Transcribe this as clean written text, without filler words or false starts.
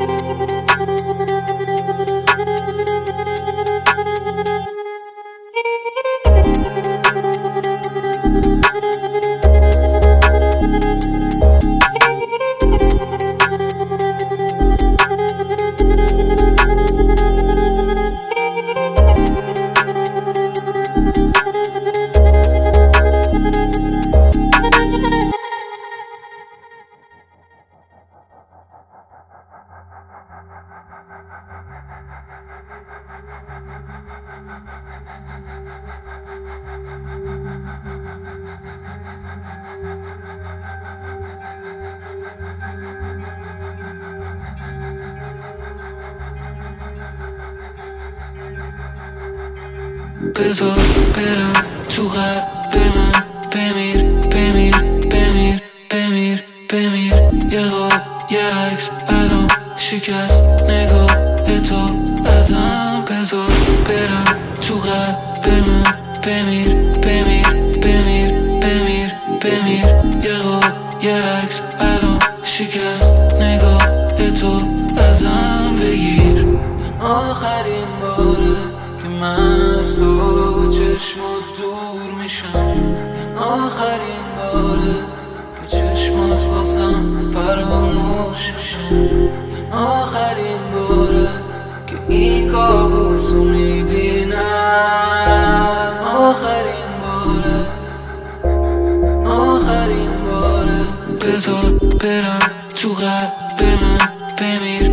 بذار برم تو قلب من، بمیر بمیر بمیر بمیر بمیر. یه قاب یه عکس الان شکست نگاه تو ازم. بذار برم تو قلب من، بمیر بمیر بمیر بمیر بمیر. یه قاب یه عکس الان شکست نگاه تو ازم بگیر. آخرین باره که من از تو چشمات دور میشم، آخرین باره که چشمات واسم فراموش میشن، آخرین باره که این کابوسو میبینم، آخرین باره، آخرین باره. بذار برم تو قلب من، بمیر